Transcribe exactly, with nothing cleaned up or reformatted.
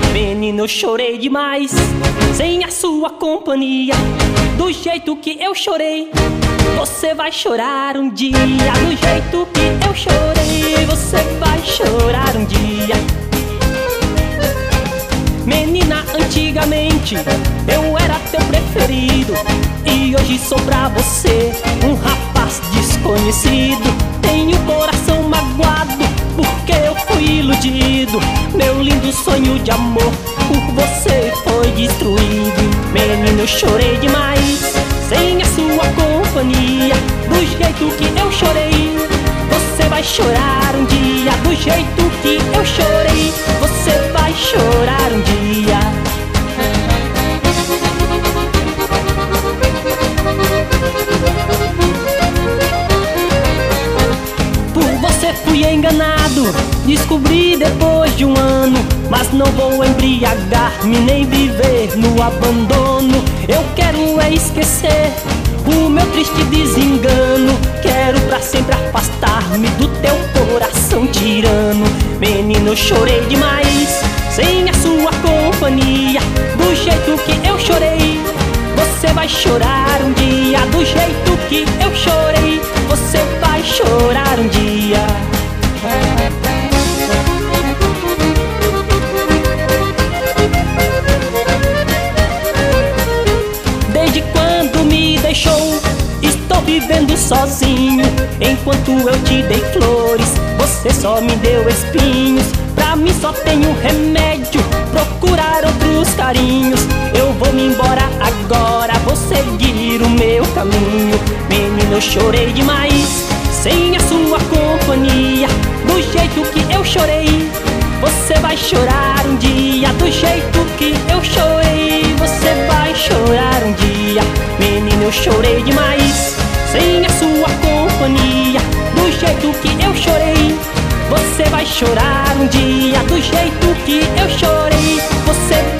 Menino, eu chorei demais sem a sua companhia. Do jeito que eu chorei, você vai chorar um dia. Do jeito que eu chorei, você vai chorar um dia. Menina, antigamente eu era teu preferido, e hoje sou pra você um rapaz desconhecido. Tenho o coração magoado porque eu fui iludido. Meu lindo sonho de amor por você foi destruído. Menino, eu chorei demais sem a sua companhia. Do jeito que eu chorei, você vai chorar um dia. Do jeito que eu chorei, você vai chorar um dia. Por você fui enganado, descobri depois de um ano. Mas não vou embriagar-me nem viver no abandono. Eu quero é esquecer o meu triste desengano. Quero pra sempre afastar-me do teu coração tirano. Menino, eu chorei demais sem a sua companhia. Do jeito que eu chorei, você vai chorar um dia. Do jeito que eu chorei, você vai chorar um dia. Desde quando me deixou, estou vivendo sozinho. Enquanto eu te dei flores, você só me deu espinhos. Pra mim só tenho remédio, procurar outros carinhos. Eu vou me embora agora, vou seguir o meu caminho. Menino, eu chorei demais sem a sua companhia. Do jeito que eu chorei, você vai chorar um dia. Do jeito que eu chorei, você vai chorar um dia. Menino, eu chorei demais sem a sua companhia. Do jeito que eu chorei, você vai chorar um dia. Do jeito que eu chorei, você